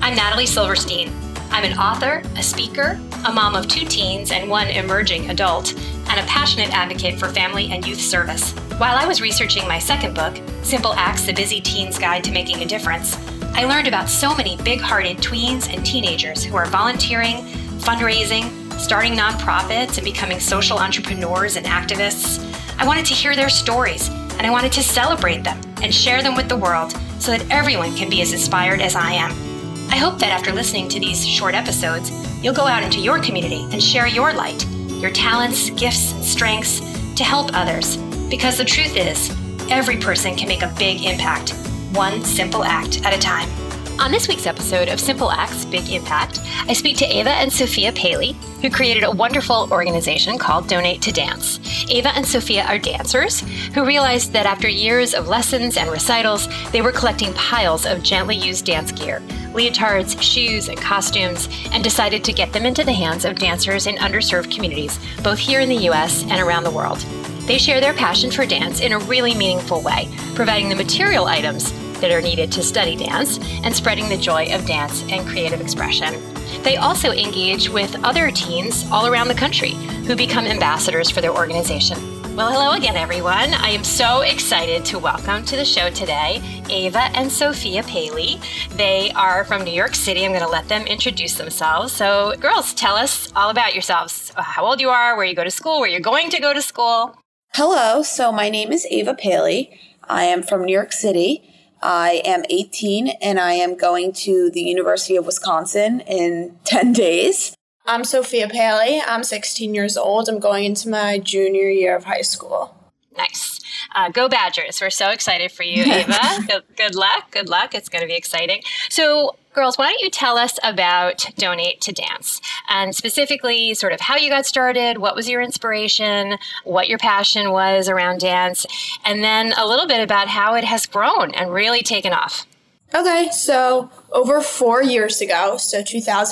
I'm Natalie Silverstein. I'm an author, a speaker, a mom of 2 teens and 1 emerging adult, and a passionate advocate for family and youth service. While I was researching my second book, Simple Acts, The Busy Teen's Guide to Making a Difference, I learned about so many big-hearted tweens and teenagers who are volunteering, fundraising, starting nonprofits, and becoming social entrepreneurs and activists. I wanted to hear their stories, and I wanted to celebrate them and share them with the world so that everyone can be as inspired as I am. I hope that after listening to these short episodes, you'll go out into your community and share your light, your talents, gifts, and strengths to help others. Because the truth is, every person can make a big impact, one simple act at a time. On this week's episode of Simple Acts, Big Impact, I speak to Ava and Sophia Paley, who created a wonderful organization called Donate to Dance. Ava and Sophia are dancers who realized that after years of lessons and recitals, they were collecting piles of gently used dance gear, leotards, shoes, and costumes, and decided to get them into the hands of dancers in underserved communities, both here in the U.S. and around the world. They share their passion for dance in a really meaningful way, providing the material items that are needed to study dance and spreading the joy of dance and creative expression. They also engage with other teens all around the country who become ambassadors for their organization. Well, hello again, everyone. I am so excited to welcome to the show today Ava and Sophia Paley. They are from New York City. I'm going to let them introduce themselves. So, girls, tell us all about yourselves. How old you are, where you go to school, where you're going to go to school. Hello. So my name is Ava Paley. I am from New York City. I am 18 and I am going to the University of Wisconsin in 10 days. I'm Sophia Paley. I'm 16 years old. I'm going into my junior year of high school. Nice. Go Badgers. We're so excited for you, Ava. Good luck. Good luck. It's going to be exciting. So, girls, why don't you tell us about Donate to Dance and specifically sort of how you got started, what was your inspiration, what your passion was around dance, and then a little bit about how it has grown and really taken off. Okay, so over 4 years ago, so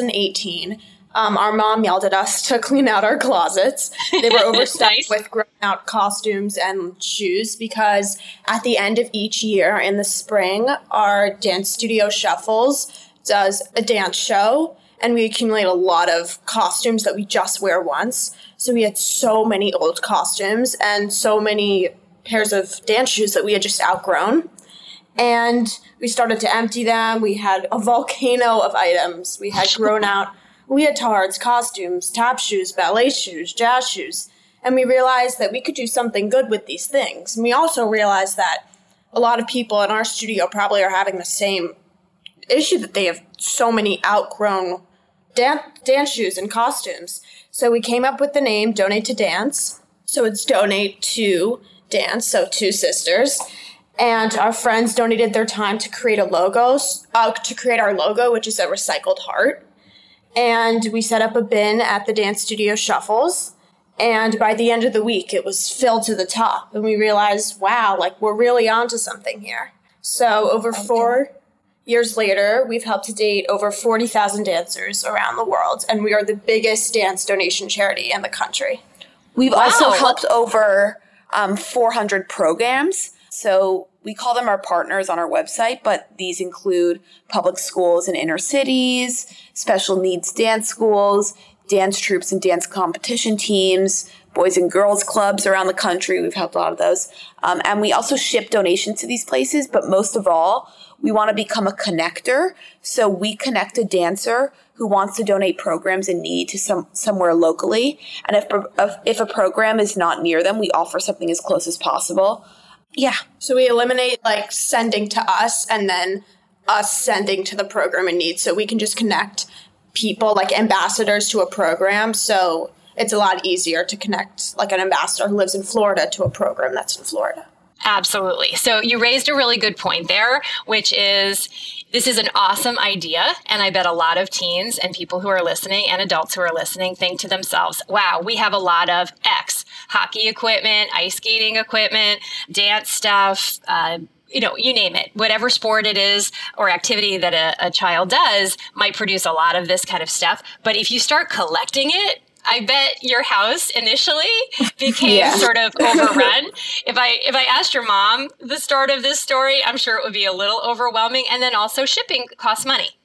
2018, our mom yelled at us to clean out our closets. They were overstuffed Nice. with grown-out costumes and shoes because at the end of each year in the spring, our dance studio Shuffles does a dance show, and we accumulate a lot of costumes that we just wear once. So we had so many old costumes and so many pairs of dance shoes that we had just outgrown. And we started to empty them. We had a volcano of items. We had grown-out leotards, costumes, tap shoes, ballet shoes, jazz shoes, and we realized that we could do something good with these things. And we also realized that a lot of people in our studio probably are having the same issue, that they have so many outgrown dance shoes and costumes. So we came up with the name Donate to Dance. So it's Donate to Dance, so 2 sisters. And our friends donated their time to create our logo, which is a recycled heart. And we set up a bin at the dance studio Shuffles. And by the end of the week, it was filled to the top. And we realized, wow, we're really onto something here. So over 4 years later, we've helped to date over 40,000 dancers around the world. And we are the biggest dance donation charity in the country. We've also helped over 400 programs. So we call them our partners on our website, but these include public schools in inner cities, special needs dance schools, dance troupes and dance competition teams, boys and girls clubs around the country. We've helped a lot of those. And we also ship donations to these places, but most of all, we want to become a connector. So we connect a dancer who wants to donate programs in need to somewhere locally. And if a program is not near them, we offer something as close as possible. Yeah. So we eliminate sending to us and then us sending to the program in need. So we can just connect people ambassadors to a program. So it's a lot easier to connect an ambassador who lives in Florida to a program that's in Florida. Absolutely. So you raised a really good point there, which is this is an awesome idea. And I bet a lot of teens and people who are listening and adults who are listening think to themselves, wow, we have a lot of X, hockey equipment, ice skating equipment, dance stuff, you name it, whatever sport it is or activity that a child does might produce a lot of this kind of stuff. But if you start collecting it, I bet your house initially became sort of overrun. If I asked your mom the start of this story, I'm sure it would be a little overwhelming. And then also shipping costs money.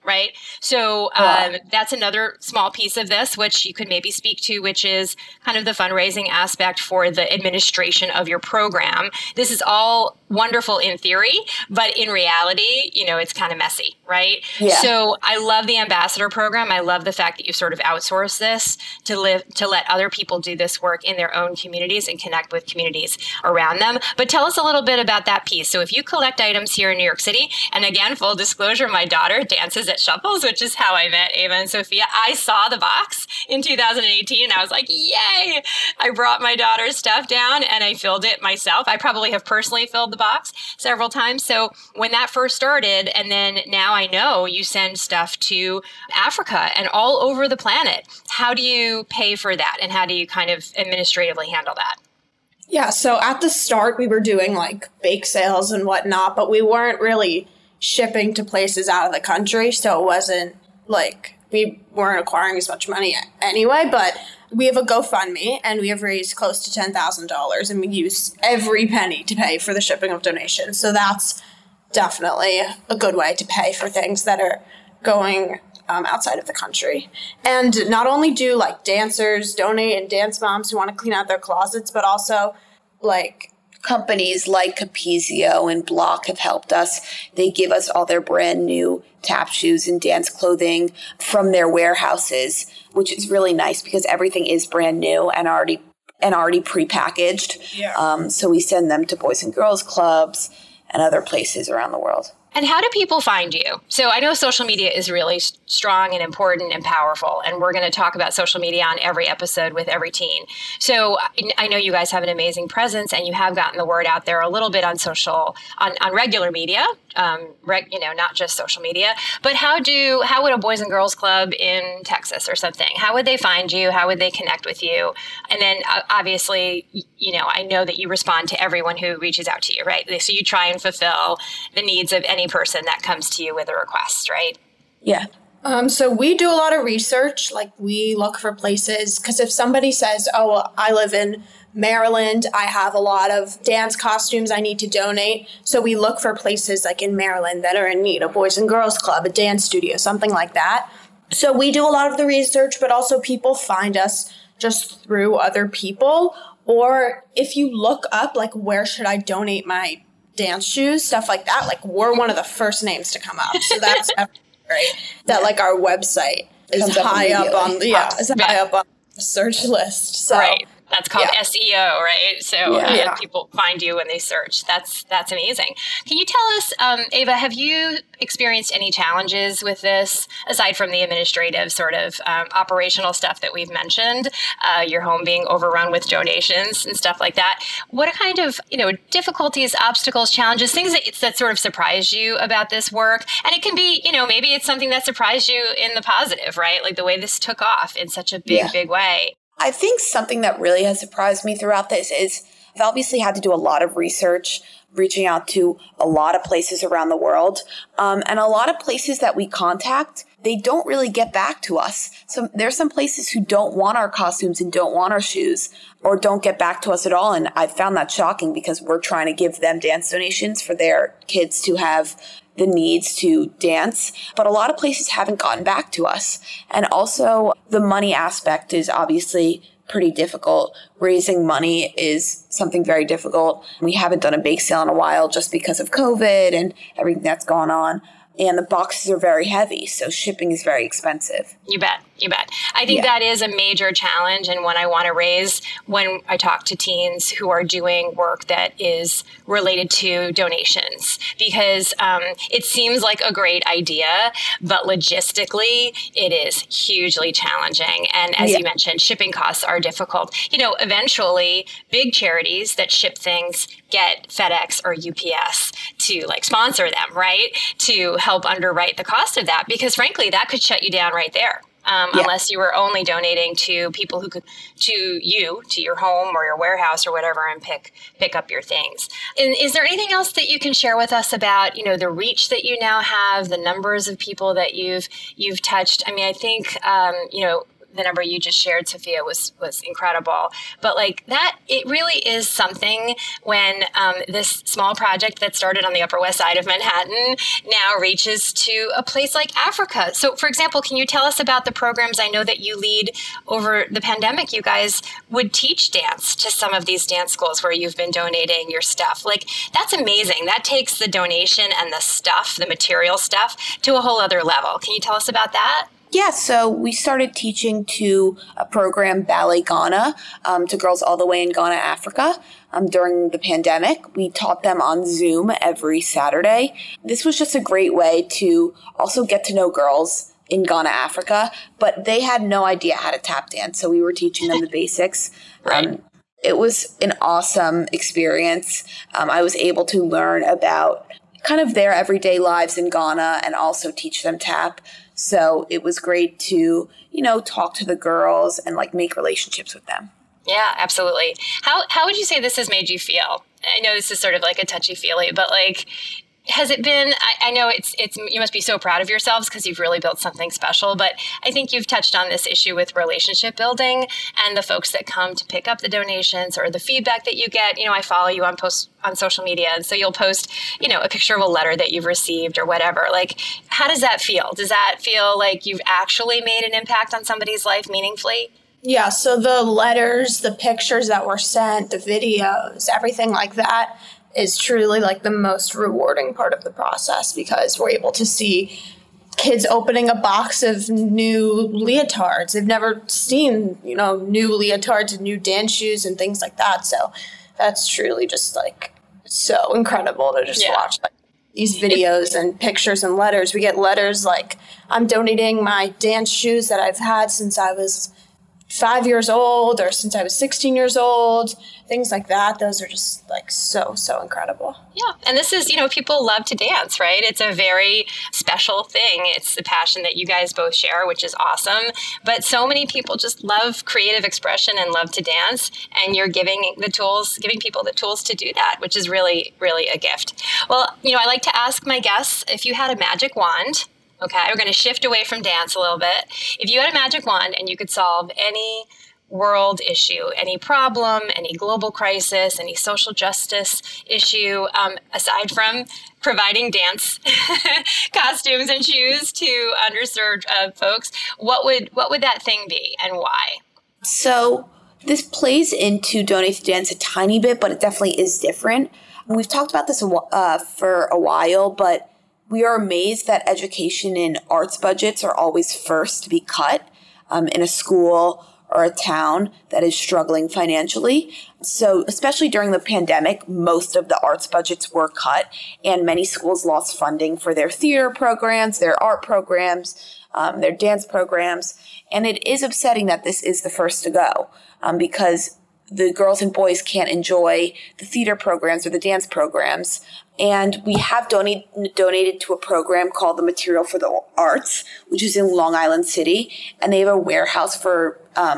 right? So that's another small piece of this, which you could maybe speak to, which is kind of the fundraising aspect for the administration of your program. This is all wonderful in theory, but in reality, it's kind of messy, right? Yeah. So I love the ambassador program. I love the fact that you sort of outsource this to let other people do this work in their own communities and connect with communities around them. But tell us a little bit about that piece. So if you collect items here in New York City, and again, full disclosure, my daughter dances at Shuffles, which is how I met Ava and Sophia. I saw the box in 2018 and I was like, yay! I brought my daughter's stuff down and I filled it myself. I probably have personally filled the box several times. So when that first started, and then now I know you send stuff to Africa and all over the planet. How do you pay for that? And how do you kind of administratively handle that? Yeah, so at the start, we were doing like bake sales and whatnot, but we weren't really shipping to places out of the country. So it wasn't like we weren't acquiring as much money anyway, but we have a GoFundMe and we have raised close to $10,000 and we use every penny to pay for the shipping of donations. So that's definitely a good way to pay for things that are going outside of the country. And not only do like dancers donate and dance moms who want to clean out their closets, but also like companies like Capezio and Block have helped us. They give us all their brand new tap shoes and dance clothing from their warehouses, which is really nice because everything is brand new and already prepackaged. Yeah. So we send them to Boys and Girls Clubs and other places around the world. And how do people find you? So I know social media is really strong and important and powerful, and we're going to talk about social media on every episode with every teen. So I know you guys have an amazing presence, and you have gotten the word out there a little bit on on regular media, not just social media. But how would a Boys and Girls Club in Texas or something, how would they find you? How would they connect with you? And then obviously, I know that you respond to everyone who reaches out to you, right? So you try and fulfill the needs of any person that comes to you with a request, right? Yeah. So we do a lot of research. Like we look for places because if somebody says, "Oh, well, I live in Maryland, I have a lot of dance costumes I need to donate," so we look for places like in Maryland that are in need, a Boys and Girls Club, a dance studio, something like that. So we do a lot of the research, but also people find us just through other people. Or if you look up, like, where should I donate my dance shoes, stuff like that, like we're one of the first names to come up. So that's great. That like our website is high up on the search list. So right. That's called SEO, right? So people find you when they search. That's amazing. Can you tell us, Ava, have you experienced any challenges with this, aside from the administrative sort of operational stuff that we've mentioned, your home being overrun with donations and stuff like that? What kind of difficulties, obstacles, challenges, things that sort of surprised you about this work? And it can be, maybe it's something that surprised you in the positive, right? Like the way this took off in such a big way. I think something that really has surprised me throughout this is I've obviously had to do a lot of research, reaching out to a lot of places around the world. And a lot of places that we contact, they don't really get back to us. So there's some places who don't want our costumes and don't want our shoes or don't get back to us at all. And I found that shocking because we're trying to give them dance donations for their kids to have the needs to dance, but a lot of places haven't gotten back to us. And also the money aspect is obviously pretty difficult. Raising money is something very difficult. We haven't done a bake sale in a while just because of COVID and everything that's gone on. And the boxes are very heavy, so shipping is very expensive. You bet. I think that is a major challenge and one I want to raise when I talk to teens who are doing work that is related to donations, because it seems like a great idea, but logistically it is hugely challenging. And as you mentioned, shipping costs are difficult. Eventually big charities that ship things get FedEx or UPS to sponsor them, right? To help underwrite the cost of that, because frankly, that could shut you down right there. Unless you were only donating to people who could, to your home or your warehouse or whatever, and pick up your things. And is there anything else that you can share with us about, the reach that you now have, the numbers of people that you've touched? I mean, I think, the number you just shared, Sophia, was incredible. But like that, it really is something when this small project that started on the Upper West Side of Manhattan now reaches to a place like Africa. So, for example, can you tell us about the programs? I know that you lead over the pandemic. You guys would teach dance to some of these dance schools where you've been donating your stuff. Like, that's amazing. That takes the donation and the stuff, the material stuff, to a whole other level. Can you tell us about that? Yeah, so we started teaching to a program, Ballet Ghana, to girls all the way in Ghana, Africa. During the pandemic, we taught them on Zoom every Saturday. This was just a great way to also get to know girls in Ghana, Africa, but they had no idea how to tap dance, so we were teaching them the basics. Right. It was an awesome experience. I was able to learn about kind of their everyday lives in Ghana and also teach them tap. So it was great to, talk to the girls and like make relationships with them. Yeah, absolutely. How would you say this has made you feel? I know this is sort of like a touchy-feely, but like, has it been, I know it's you must be so proud of yourselves because you've really built something special, but I think you've touched on this issue with relationship building and the folks that come to pick up the donations or the feedback that you get. I follow you on social media, and so you'll post, a picture of a letter that you've received or whatever. Like, how does that feel? Does that feel like you've actually made an impact on somebody's life meaningfully? Yeah, so the letters, the pictures that were sent, the videos, everything like that is truly like the most rewarding part of the process because we're able to see kids opening a box of new leotards. They've never seen, new leotards and new dance shoes and things like that. So that's truly just like so incredible to just watch like these videos and pictures and letters. We get letters like, I'm donating my dance shoes that I've had since I was 5 years old or since I was 16 years old, things like that. Those are just like so incredible. Yeah. And this is, people love to dance, right? It's a very special thing. It's the passion that you guys both share, which is awesome. But so many people just love creative expression and love to dance. And you're giving people the tools to do that, which is really, really a gift. Well, I like to ask my guests, if you had a magic wand, okay, we're going to shift away from dance a little bit. If you had a magic wand and you could solve any world issue, any problem, any global crisis, any social justice issue, aside from providing dance costumes and shoes to underserved folks, what would that thing be and why? So this plays into Donate to Dance a tiny bit, but it definitely is different. We've talked about this for a while, but we are amazed that education and arts budgets are always first to be cut in a school or a town that is struggling financially. So especially during the pandemic, most of the arts budgets were cut and many schools lost funding for their theater programs, their art programs, their dance programs. And it is upsetting that this is the first to go because the girls and boys can't enjoy the theater programs or the dance programs. And we have donated to a program called the Material for the Arts, which is in Long Island City. And they have a warehouse for,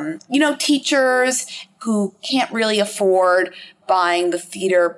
teachers who can't really afford buying the theater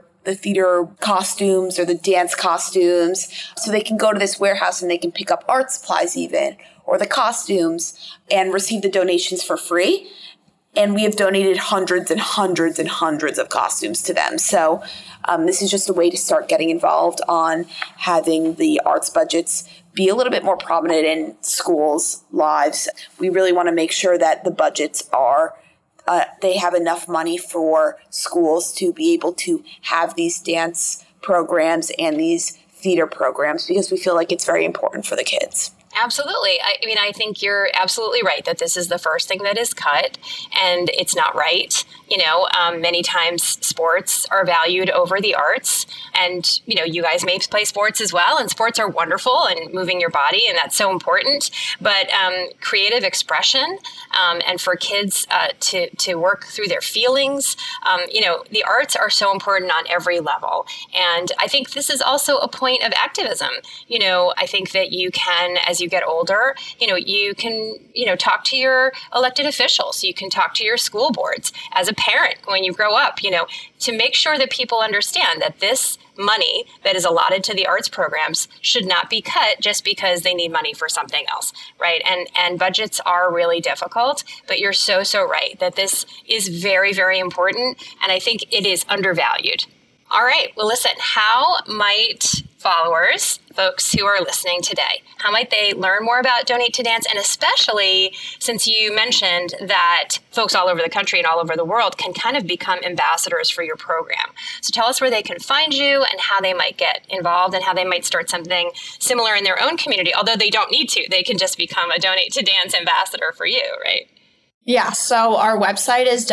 costumes or the dance costumes. So they can go to this warehouse and they can pick up art supplies even, or the costumes, and receive the donations for free. And we have donated hundreds and hundreds and hundreds of costumes to them. So this is just a way to start getting involved on having the arts budgets be a little bit more prominent in schools' lives. We really want to make sure that the budgets are they have enough money for schools to be able to have these dance programs and these theater programs because we feel like it's very important for the kids. Absolutely. I think you're absolutely right that this is the first thing that is cut, and it's not right. Many times sports are valued over the arts, and, you guys may play sports as well, and sports are wonderful and moving your body, and that's so important. But creative expression and for kids to work through their feelings, the arts are so important on every level. And I think this is also a point of activism. I think that you can, as you get older, you can, talk to your elected officials. You can talk to your school boards as a parent when you grow up, to make sure that people understand that this money that is allotted to the arts programs should not be cut just because they need money for something else, right? And budgets are really difficult, but you're so right that this is very, very important, and I think it is undervalued. All right, well, listen, how might followers, folks who are listening today, how might they learn more about Donate to Dance? And especially since you mentioned that folks all over the country and all over the world can kind of become ambassadors for your program. So tell us where they can find you and how they might get involved and how they might start something similar in their own community. Although they don't need to, they can just become a Donate to Dance ambassador for you, right? Yeah, so our website is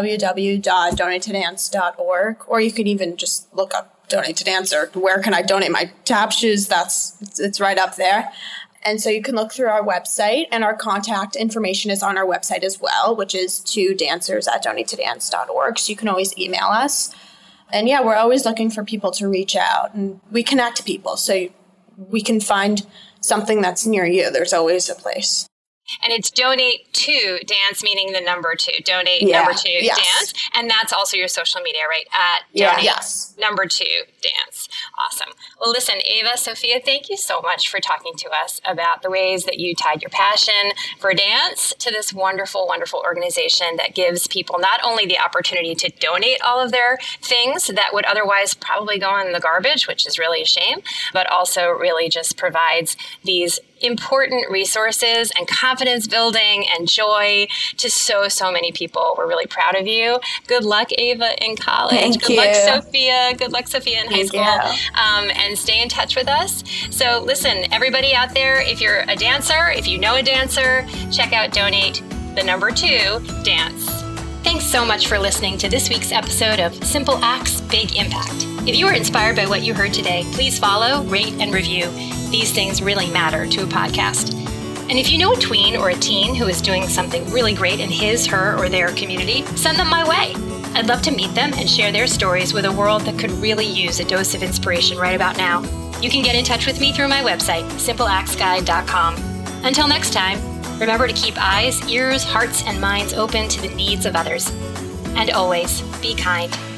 www.donatetodance.org, or you could even just look up Donate to Dance or where can I donate my tap shoes? It's right up there. And so you can look through our website, and our contact information is on our website as well, which is dancers@donatetodance.org. So you can always email us. And yeah, we're always looking for people to reach out, and we connect people so we can find something that's near you. There's always a place. And it's Donate to Dance, meaning the number 2. Donate number 2 Dance. And that's also your social media, right? At Donate number 2 Dance. Awesome. Well, listen, Ava, Sophia, thank you so much for talking to us about the ways that you tied your passion for dance to this wonderful, wonderful organization that gives people not only the opportunity to donate all of their things that would otherwise probably go in the garbage, which is really a shame, but also really just provides these important resources and confidence building and joy to so many people. We're really proud of you. Good luck, Ava, in college. Thank you. Good luck, Sophia, in high school. And stay in touch with us. So listen, everybody out there, if you're a dancer, if you know a dancer, check out Donate the number 2 Dance. Thanks so much for listening to this week's episode of Simple Acts, Big Impact. If you were inspired by what you heard today, please follow, rate, and review. These things really matter to a podcast. And if you know a tween or a teen who is doing something really great in his, her, or their community, send them my way. I'd love to meet them and share their stories with a world that could really use a dose of inspiration right about now. You can get in touch with me through my website, simpleactsguide.com. Until next time, remember to keep eyes, ears, hearts, and minds open to the needs of others. And always be kind.